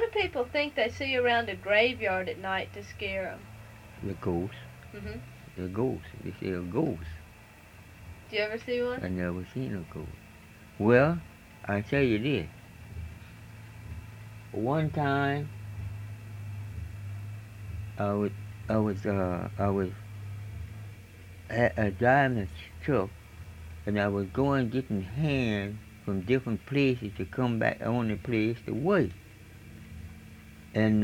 What do people think they see around a graveyard at night to scare them? The ghost. Mm-hmm. The ghost. They say a ghost. Did you ever see one? I never seen a ghost. Well, I tell you this. One time, I was driving a truck, and I was going getting hands from different places to come back on the place to work. And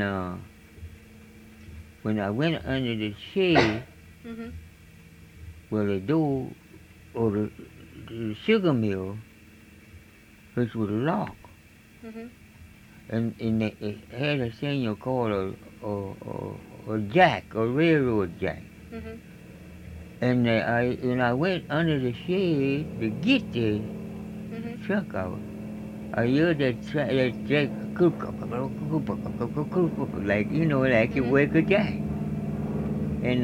when I went under the shade, Mm-hmm. where the door or the sugar mill, which was locked, Mm-hmm. and it had a thing called a jack, a railroad jack. Mm-hmm. And I went under the shade to get the Mm-hmm. truck out. I heard that jack like like you wake a jack. And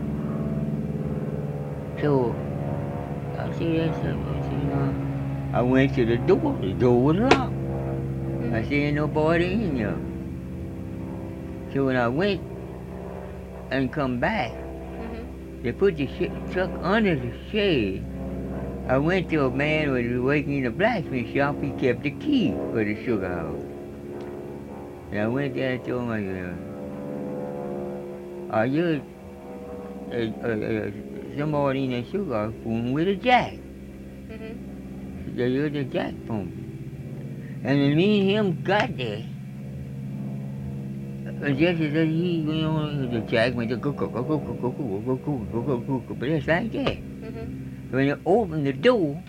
so I said, I went to the door. The door was locked. I said, ain't nobody in here. So when I went and come back, they put the truck under the shade. I went to a man who was working in a blacksmith shop. He kept the key for the sugar house. And I went there and told him, are you somebody in the sugar house fooling with a jack? They heard the jack phone. And when me and him got there, just as he went on, the jack went to go, but it's like that. When you opened the door,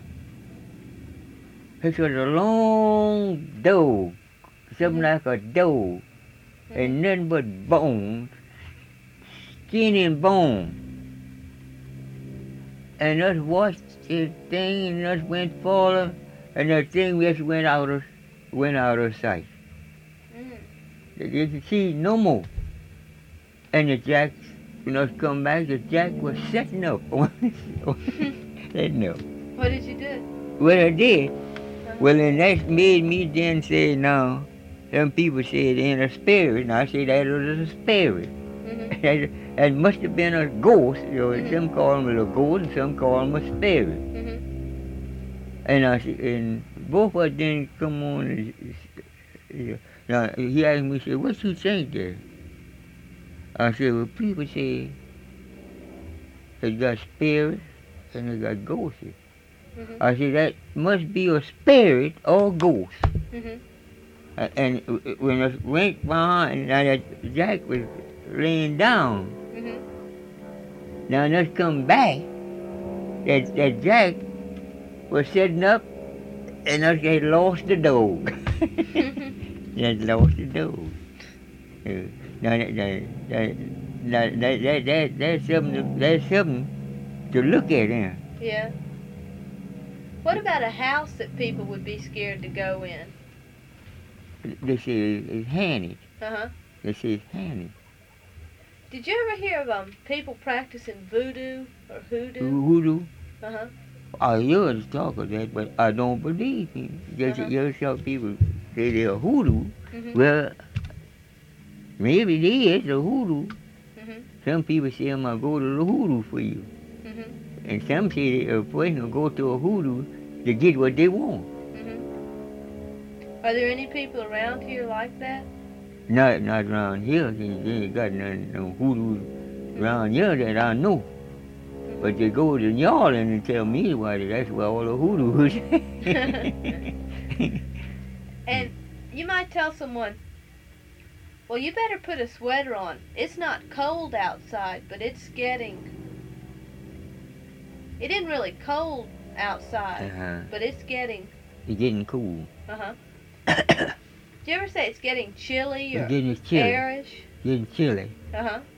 it was a long door, something like a door, and nothing but bones, skin and bone. And us watched the thing, and us went forward, and the thing just went out of sight. They didn't see no more. And the jack, when us come back, the jack was setting up setting up. What did you do? What I did, well, and that made me then say, no, some people say it ain't a spirit, and I say that was a spirit. That must have been a ghost. Some call him a ghost, and some call him a spirit. And I said, and both of us didn't come on. Now he asked me, said, what you think there? I said, well, people say they got spirits and they got ghosts. I said, that must be a spirit or a ghost. And when I went behind, now that Jack was laying down. Now let's come back. That Jack was sitting up, and us had lost the dog. Had lost the dog. Now that's something to look at, huh? Yeah. What about a house that people would be scared to go in? They say it's haunted. Uh-huh. They say it's haunted. Did you ever hear of people practicing voodoo or hoodoo? Hoodoo? Uh-huh. I heard talk of that, but I don't believe him. Just hear some people say they're hoodoo. Well, maybe they is a hoodoo. Some people say I'm going to go to the hoodoo for you. And some say a person will go to a hoodoo to get what they want. Are there any people around here like that? Not around here. They ain't got no hoodoo around here that I know. But they go to New Orleans and tell me about it. That's where all the hoodoos. And you might tell someone, well, you better put a sweater on. It's not cold outside, but it's getting... It isn't really cold outside, but it's getting... It's getting cool. Do you ever say it's getting chilly or it's getting chilly. airish? Getting chilly.